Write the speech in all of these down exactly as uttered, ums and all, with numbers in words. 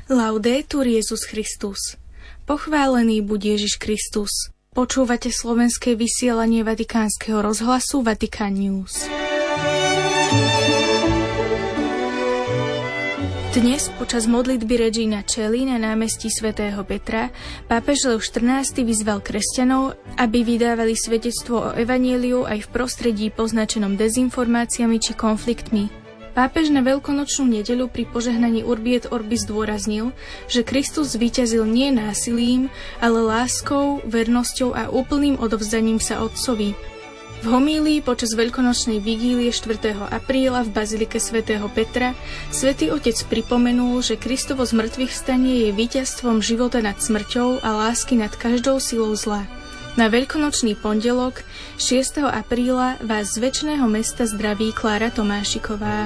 Laudetur Jesus Christus. Pochválený buď Ježiš Kristus. Počúvate slovenské vysielanie Vatikánskeho rozhlasu Vatikan News. Dnes počas modlitby Regina Coeli na námestí svätého Petra pápež Leo štrnásty vyzval kresťanov, aby vydávali svedectvo o evanjeliu aj v prostredí poznačenom dezinformáciami či konfliktmi. Pápež na veľkonočnú nedeľu pri požehnaní Urbi et Orbi zdôraznil, že Kristus zvíťazil nie násilím, ale láskou, vernosťou a úplným odovzdaním sa Otcovi. V homílii počas veľkonočnej vigílie štvrtého apríla v bazilike svätého Petra svätý Otec pripomenul, že Kristovo zmŕtvychvstanie je víťazstvom života nad smrťou a lásky nad každou silou zla. Na veľkonočný pondelok šiesteho apríla vás z večného mesta zdraví Klára Tomášiková.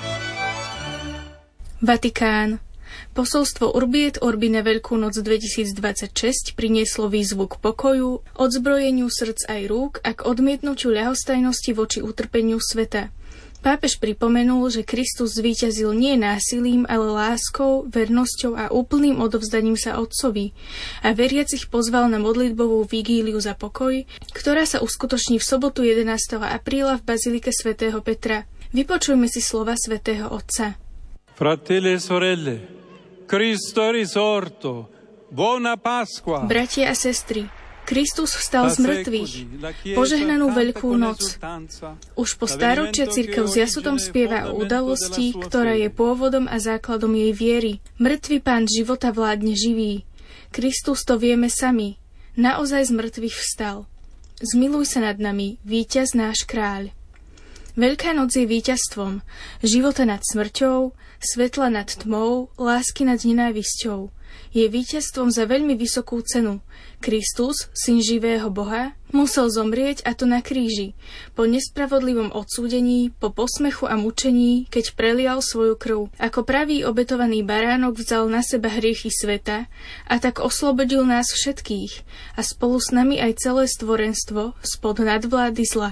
Vatikán. Posolstvo Urbi et Orbi na Veľkú noc dvetisícdvadsaťšesť prinieslo výzvu k pokoju, odzbrojeniu srdc aj rúk a k odmietnutiu ľahostajnosti voči utrpeniu sveta. Pápež pripomenul, že Kristus zvíťazil nie násilím, ale láskou, vernosťou a úplným odovzdaním sa Otcovi a veriacich pozval na modlitbovú vigíliu za pokoj, ktorá sa uskutoční v sobotu jedenásteho apríla v bazilike svätého Petra. Vypočujme si slova svätého Otca. Fratelli e sorelle, Cristo è risorto, buona Pasqua. Bratia a sestry, Kristus vstal z mŕtvych. Požehnanú Veľkú noc. Už po stáročia cirkev s jasotom spieva o udalosti, ktorá je pôvodom a základom jej viery. Mŕtvy Pán života vládne živý. Kristus to vieme sami. Naozaj z mŕtvych vstal. Zmiluj sa nad nami, víťaz náš kráľ. Veľká noc je víťazstvom. Života nad smrťou, svetla nad tmou, lásky nad nenávisťou. Je víťazstvom za veľmi vysokú cenu. Kristus, syn živého Boha, musel zomrieť, a to na kríži, po nespravodlivom odsúdení, po posmechu a mučení, keď prelial svoju krv. Ako pravý obetovaný baránok vzal na seba hriechy sveta a tak oslobodil nás všetkých a spolu s nami aj celé stvorenstvo spod nadvlády zla.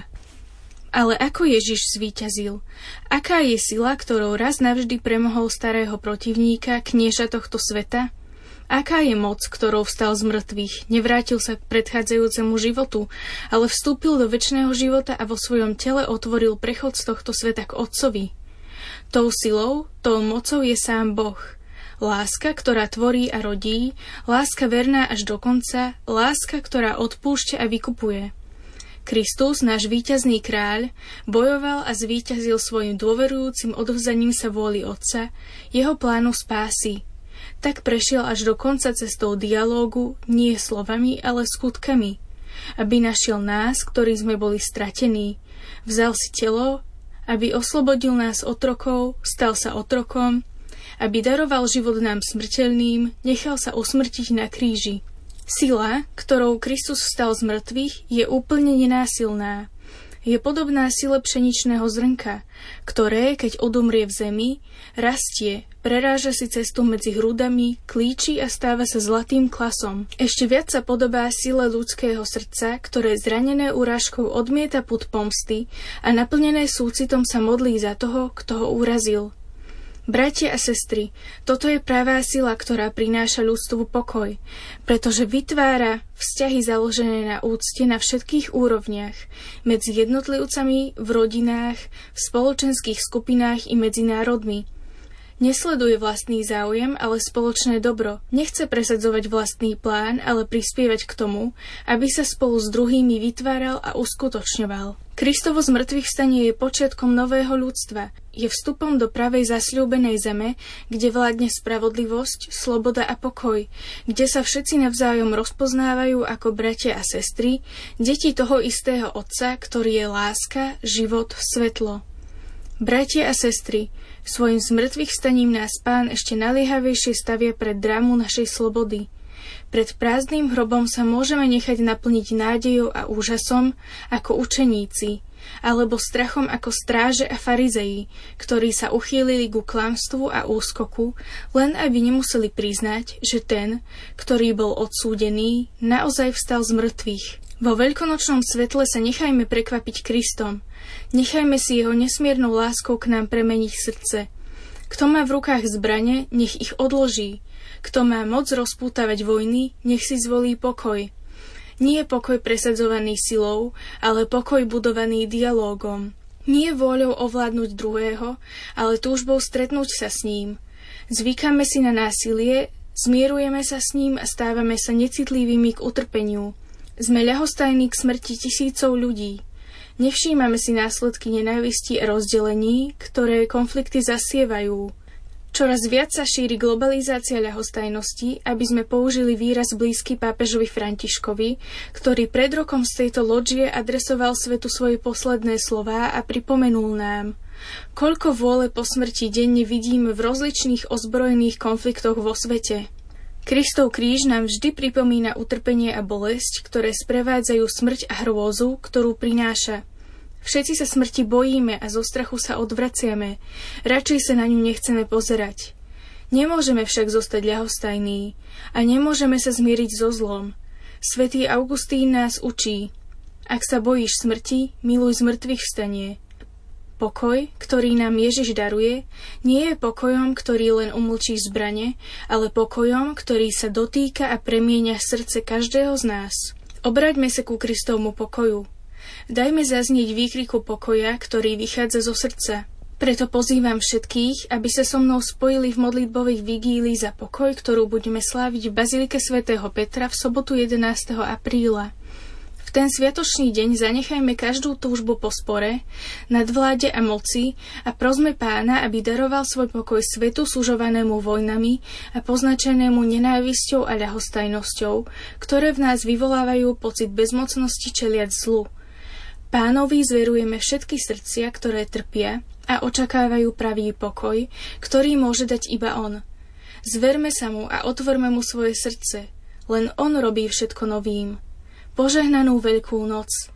Ale ako Ježiš zvíťazil? Aká je sila, ktorou raz navždy premohol starého protivníka, knieža tohto sveta? Aká je moc, ktorou vstal z mŕtvych, nevrátil sa k predchádzajúcemu životu, ale vstúpil do večného života a vo svojom tele otvoril prechod z tohto sveta k Otcovi? Tou silou, tou mocou je sám Boh. Láska, ktorá tvorí a rodí, láska verná až do konca, láska, ktorá odpúšťa a vykupuje. Kristus, náš víťazný kráľ, bojoval a zvíťazil svojim dôverujúcim odovzdaním sa vôli Otca, jeho plánu spásy. Tak prešiel až do konca cestou dialógu, nie slovami, ale skutkami, aby našiel nás, ktorí sme boli stratení. Vzal si telo, aby oslobodil nás otrokov, stal sa otrokom, aby daroval život nám smrteľným, nechal sa usmrtiť na kríži. Sila, ktorou Kristus vstal z mŕtvych, je úplne nenásilná. Je podobná sile pšeničného zrnka, ktoré, keď odumrie v zemi, rastie, preráža si cestu medzi hrúdami, klíči a stáva sa zlatým klasom. Ešte viac sa podobá sile ľudského srdca, ktoré zranené urážkou odmieta pud pomsty a naplnené súcitom sa modlí za toho, kto ho urazil. Bratia a sestry, toto je pravá sila, ktorá prináša ľudstvu pokoj, pretože vytvára vzťahy založené na úcte na všetkých úrovniach, medzi jednotlivcami, v rodinách, v spoločenských skupinách i medzi národmi. Nesleduje vlastný záujem, ale spoločné dobro. Nechce presadzovať vlastný plán, ale prispievať k tomu, aby sa spolu s druhými vytváral a uskutočňoval. Kristovo zmŕtvychvstanie je počiatkom nového ľudstva. Je vstupom do pravej zasľúbenej zeme, kde vládne spravodlivosť, sloboda a pokoj, kde sa všetci navzájom rozpoznávajú ako bratia a sestry, deti toho istého Otca, ktorý je láska, život, svetlo. Bratia a sestry, svojim zmŕtvychvstaním nás Pán ešte naliehavejšie stavia pred drámu našej slobody. Pred prázdnym hrobom sa môžeme nechať naplniť nádejou a úžasom ako učeníci, alebo strachom ako stráže a farizeji, ktorí sa uchýlili ku klamstvu a úskoku, len aby nemuseli priznať, že ten, ktorý bol odsúdený, naozaj vstal z mŕtvych. Vo veľkonočnom svetle sa nechajme prekvapiť Kristom. Nechajme si jeho nesmiernou láskou k nám premeniť srdce. Kto má v rukách zbrane, nech ich odloží. Kto má moc rozpútavať vojny, nech si zvolí pokoj. Nie je pokoj presadzovaný silou, ale pokoj budovaný dialógom. Nie vôľou ovládnuť druhého, ale túžbou stretnúť sa s ním. Zvykáme si na násilie, zmierujeme sa s ním a stávame sa necitlivými k utrpeniu. Sme ľahostajní k smrti tisícov ľudí. Nevšímame si následky nenávisti a rozdelení, ktoré konflikty zasievajú. Čoraz viac sa šíri globalizácia ľahostajnosti, aby sme použili výraz blízky pápežovi Františkovi, ktorý pred rokom z tejto lodžie adresoval svetu svoje posledné slová a pripomenul nám: koľko vôle po smrti denne vidíme v rozličných ozbrojených konfliktoch vo svete. Kristov kríž nám vždy pripomína utrpenie a bolesť, ktoré sprevádzajú smrť a hrôzu, ktorú prináša. Všetci sa smrti bojíme a zo strachu sa odvraciame. Radšej sa na ňu nechceme pozerať. Nemôžeme však zostať ľahostajní a nemôžeme sa zmieriť so zlom. Svätý Augustín nás učí: ak sa bojíš smrti, miluj z mŕtvych vstanie. Pokoj, ktorý nám Ježiš daruje, nie je pokojom, ktorý len umlčí zbrane, ale pokojom, ktorý sa dotýka a premieňa srdce každého z nás. Obraťme sa ku Kristovmu pokoju. Dajme zaznieť výkriku pokoja, ktorý vychádza zo srdca. Preto pozývam všetkých, aby sa so mnou spojili v modlitbových vigílii za pokoj, ktorú budeme sláviť v Bazilike svätého Petra v sobotu jedenásteho apríla. V ten sviatočný deň zanechajme každú túžbu po spore, nadvláde a moci a prosme Pána, aby daroval svoj pokoj svetu sužovanému vojnami a poznačenému nenávisťou a ľahostajnosťou, ktoré v nás vyvolávajú pocit bezmocnosti čeliať zlu. Pánovi zverujeme všetky srdcia, ktoré trpia a očakávajú pravý pokoj, ktorý môže dať iba On. Zverme sa mu a otvorme mu svoje srdce. Len On robí všetko novým. Požehnanú Veľkú noc.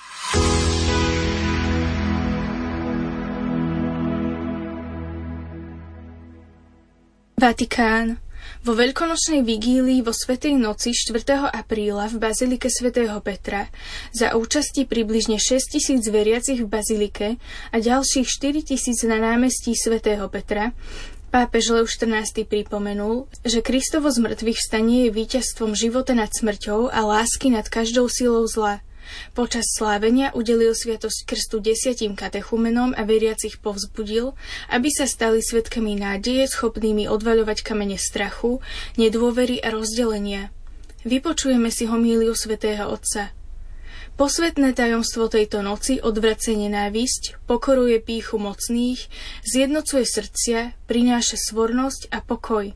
Vatikán. Vo veľkonočnej vigílii vo Svätej noci štvrtého apríla v Bazilike svätého Petra za účasti približne šesťtisíc veriacich v bazilike a ďalších štyritisíc na námestí svätého Petra pápež Lev štrnásty pripomenul, že Kristovo zmrtvých vstanie je víťazstvom života nad smrťou a lásky nad každou silou zla. Počas slávenia udelil sviatosť krstu desiatim katechumenom a veriacich povzbudil, aby sa stali svedkami nádeje, schopnými odvaľovať kamene strachu, nedôvery a rozdelenia. Vypočujeme si homíliu svätého Otca. Posvetné tajomstvo tejto noci odvracia nenávisť, pokoruje pýchu mocných, zjednocuje srdcia, prináša svornosť a pokoj.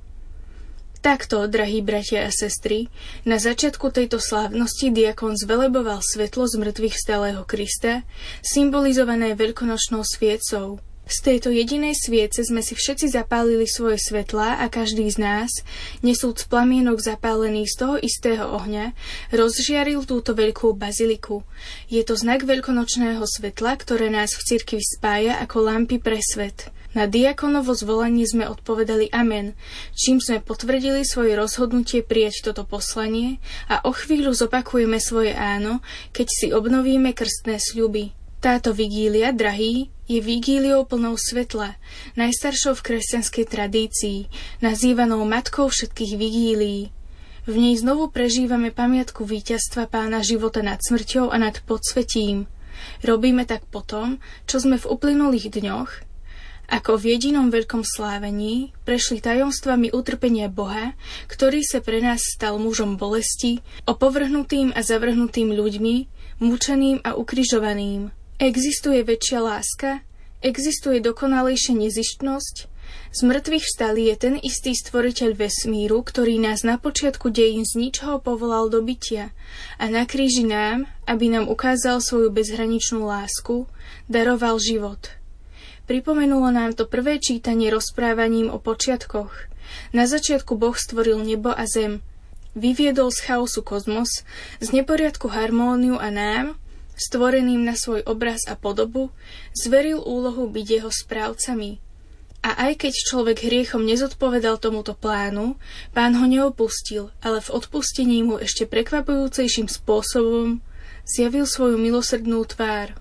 Takto, drahí bratia a sestry, na začiatku tejto slávnosti diakon zveleboval svetlo z mŕtvych vstalého Krista, symbolizované veľkonočnou sviecou. Z tejto jedinej sviece sme si všetci zapálili svoje svetlá a každý z nás, nesúc plamienok zapálený z toho istého ohňa, rozžiaril túto veľkú baziliku. Je to znak veľkonočného svetla, ktoré nás v cirkvi spája ako lampy pre svet. Na diakonovo zvolanie sme odpovedali amen, čím sme potvrdili svoje rozhodnutie prijať toto poslanie a o chvíľu zopakujeme svoje áno, keď si obnovíme krstné sľuby. Táto vigília, drahí, je vigíliou plnou svetla, najstaršou v kresťanskej tradícii, nazývanou matkou všetkých vigílií. V nej znovu prežívame pamiatku víťazstva Pána života nad smrťou a nad podsvetím. Robíme tak potom, čo sme v uplynulých dňoch, ako v jedinom veľkom slávení, prešli tajomstvami utrpenia Boha, ktorý sa pre nás stal mužom bolesti, opovrhnutým a zavrhnutým ľuďmi, mučeným a ukrižovaným. Existuje väčšia láska? Existuje dokonalejšia nezištnosť? Z mŕtvych vstalý je ten istý stvoriteľ vesmíru, ktorý nás na počiatku dejín z ničoho povolal do bytia a na kríži nám, aby nám ukázal svoju bezhraničnú lásku, daroval život. Pripomenulo nám to prvé čítanie rozprávaním o počiatkoch. Na začiatku Boh stvoril nebo a zem. Vyviedol z chaosu kozmos, z neporiadku harmóniu a nám, stvoreným na svoj obraz a podobu, zveril úlohu byť jeho správcami. A aj keď človek hriechom nezodpovedal tomuto plánu, Pán ho neopustil, ale v odpustení mu ešte prekvapujúcejším spôsobom zjavil svoju milosrdnú tvár.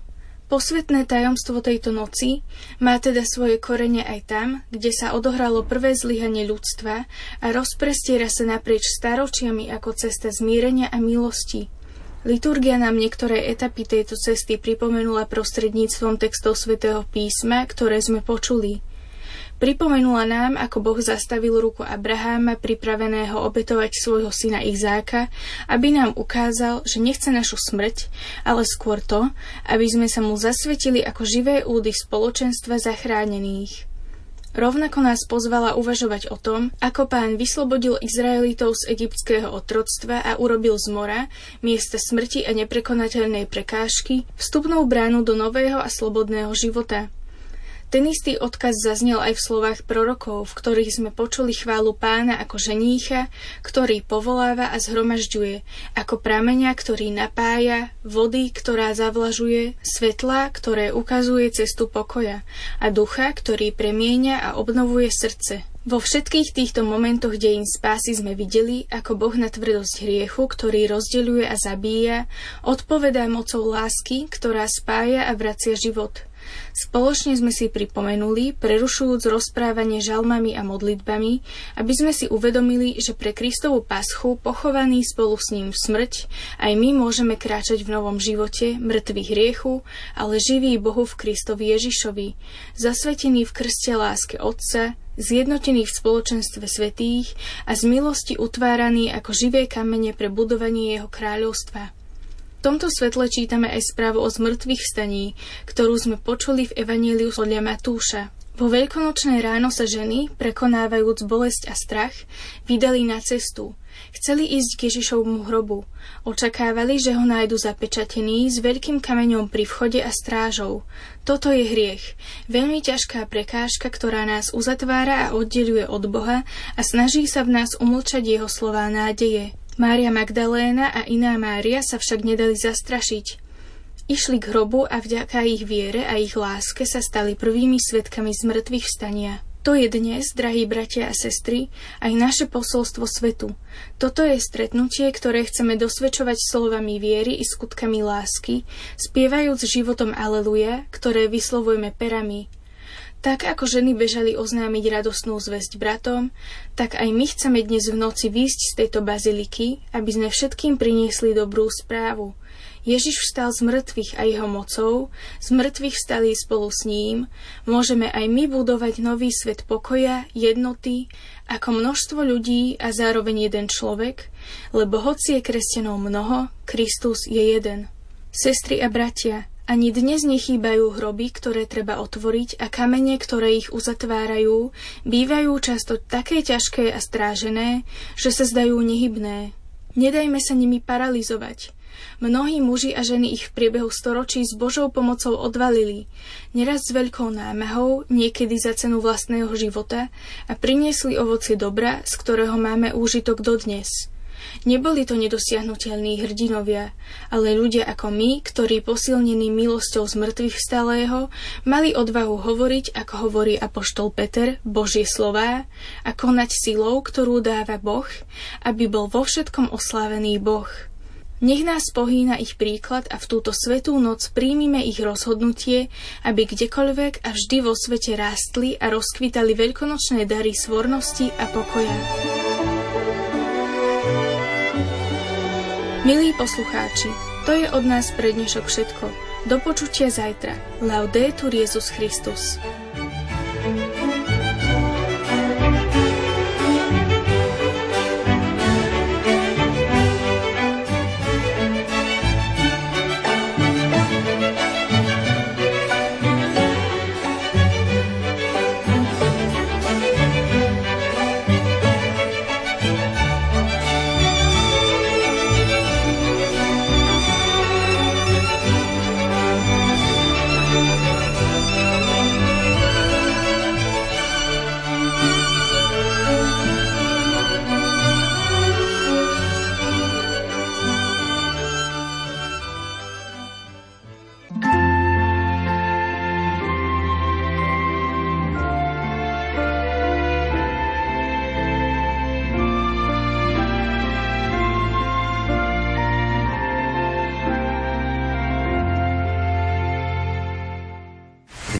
Posvetné tajomstvo tejto noci má teda svoje korene aj tam, kde sa odohralo prvé zlyhanie ľudstva a rozprestiera sa naprieč staročiami ako cesta zmierenia a milosti. Liturgia nám niektoré etapy tejto cesty pripomenula prostredníctvom textov svätého písma, ktoré sme počuli. Pripomenula nám, ako Boh zastavil ruku Abraháma, pripraveného obetovať svojho syna Izáka, aby nám ukázal, že nechce našu smrť, ale skôr to, aby sme sa mu zasvetili ako živé údy spoločenstva zachránených. Rovnako nás pozvala uvažovať o tom, ako Pán vyslobodil Izraelitov z egyptského otroctva a urobil z mora, miesta smrti a neprekonateľnej prekážky, vstupnú bránu do nového a slobodného života. Ten istý odkaz zaznel aj v slovách prorokov, v ktorých sme počuli chválu Pána ako ženícha, ktorý povoláva a zhromažďuje, ako prameňa, ktorý napája, vody, ktorá zavlažuje, svetla, ktoré ukazuje cestu pokoja a ducha, ktorý premieňa a obnovuje srdce. Vo všetkých týchto momentoch dejín spásy sme videli, ako Boh na tvrdosť hriechu, ktorý rozdeľuje a zabíja, odpovedá mocou lásky, ktorá spája a vracia život. Spoločne sme si pripomenuli, prerušujúc rozprávanie žalmami a modlitbami, aby sme si uvedomili, že pre Kristovu paschu, pochovaný spolu s ním v smrť, aj my môžeme kráčať v novom živote, mŕtvi hriechu, ale živí Bohu v Kristovi Ježišovi, zasvetení v krste láske Otca, zjednotení v spoločenstve svätých a z milosti utváraní ako živé kamene pre budovanie jeho kráľovstva. V tomto svetle čítame aj správu o zmrtvých vstaní, ktorú sme počuli v Evaníliu podľa Matúša. Vo veľkonočné ráno sa ženy, prekonávajúc bolesť a strach, vydali na cestu. Chceli ísť k Ježišovmu hrobu. Očakávali, že ho nájdu zapečatený s veľkým kameňom pri vchode a strážou. Toto je hriech. Veľmi ťažká prekážka, ktorá nás uzatvára a oddeľuje od Boha a snaží sa v nás umlčať jeho slová nádeje. Mária Magdaléna a iná Mária sa však nedali zastrašiť. Išli k hrobu a vďaka ich viere a ich láske sa stali prvými svedkami zmrtvých vstania. To je dnes, drahí bratia a sestry, aj naše posolstvo svetu. Toto je stretnutie, ktoré chceme dosvedčovať slovami viery i skutkami lásky, spievajúc životom Aleluja, ktoré vyslovujeme perami. Tak ako ženy bežali oznámiť radosnú zvesť bratom, tak aj my chceme dnes v noci výjsť z tejto baziliky, aby sme všetkým priniesli dobrú správu. Ježiš vstal z mŕtvych a jeho mocou, z mŕtvych vstali spolu s ním, môžeme aj my budovať nový svet pokoja, jednoty, ako množstvo ľudí a zároveň jeden človek, lebo hoci je kresťanov mnoho, Kristus je jeden. Sestry a bratia, ani dnes nechýbajú hroby, ktoré treba otvoriť a kamene, ktoré ich uzatvárajú, bývajú často také ťažké a strážené, že sa zdajú nehybné. Nedajme sa nimi paralizovať. Mnohí muži a ženy ich v priebehu storočí s Božou pomocou odvalili, neraz s veľkou námahou, niekedy za cenu vlastného života a priniesli ovocie dobra, z ktorého máme úžitok dodnes. Neboli to nedosiahnuteľní hrdinovia, ale ľudia ako my, ktorí posilnení milosťou z mŕtvych vstalého, mali odvahu hovoriť, ako hovorí apoštol Peter, Božie slová a konať silou, ktorú dáva Boh, aby bol vo všetkom oslávený Boh. Nech nás pohýna ich príklad a v túto svätú noc príjmime ich rozhodnutie, aby kdekoľvek a vždy vo svete rástli a rozkvitali veľkonočné dary svornosti a pokoja. Milí poslucháči, to je od nás pre dnešok všetko. Do počutia zajtra. Laudetur Jesus Christus.